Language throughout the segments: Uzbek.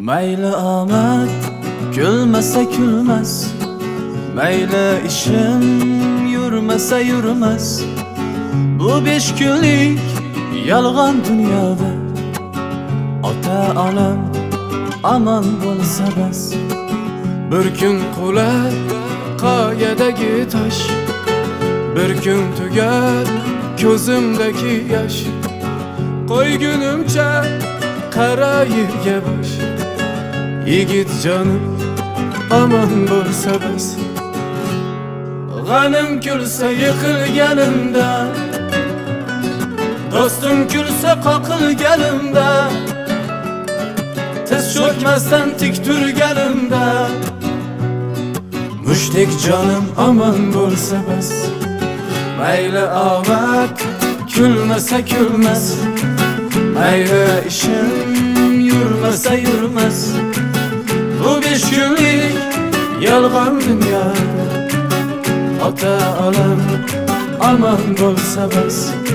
Mayli omad kulmasa kulmas, mayli ishim yurmasa yurmas. Bu 5 kunlik yolg'on dunyoda ota onam aman bo'lsa bas. Bir kun qular qoyadagi tosh, bir kun tugar ko'zimdagi yosh. Qo'ygunimcha qara yerga bosh, yigit jonim aman bo'lsa bas. G'anim kulsa yiqilganimda, do'stim kulsa qoqilganimda, tiz cho'kmasdan tik turganimda, mushtdek jonim aman bo'lsa bas. Mayli omad kulmasa kulmas, mayli ishim yurmasa yurmas. Bu 5 kunlik yolg'on dunyoda ota onam aman bo'lsa bas.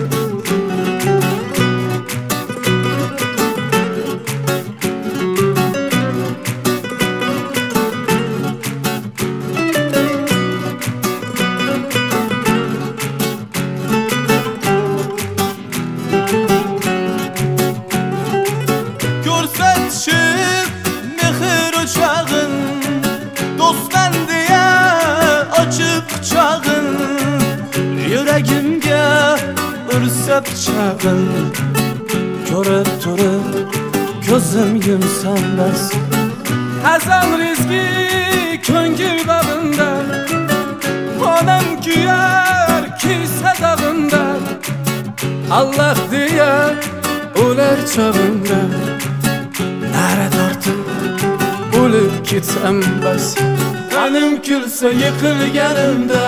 Ko'rsatishib mehr o'chog'in, do'stman deya ochib quchog'in, yuragimga ursa pichog'in. Ko'rib turib ko'zim yumsam bas. Hazan rizqi ko'ngil bag'inda, onam kuyar kiysa dag'inda, Allah deya o'lar chog'imda, nara tortib o'lib ketsam bas. G'anim kulsa yiqilganimda,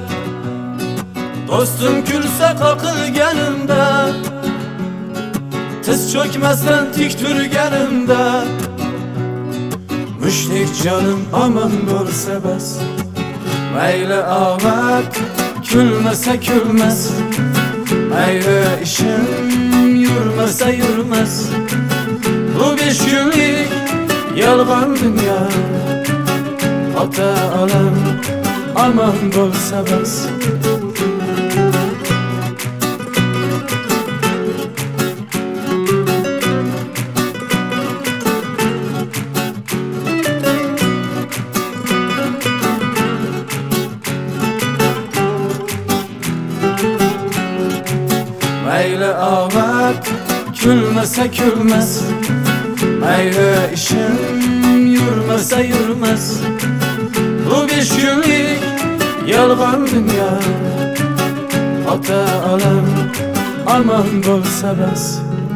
do'stim kulsa qoqilganimda, tiz cho'kmasdan tik turganimda, mushtdek jonim aman bo'lsa bas. Mayli omad kulmasa kulmas, mayli ishim yurmasa yurmas. Bu 5 kunlik yolg'on dunyo ota onam aman bo'lsa bas. Mayli omad kulmasa kulmas, mayli ishim yurmasa yurmas. Bu 5 kunlik yolg'on dunyo ota onam aman bo'lsa bas.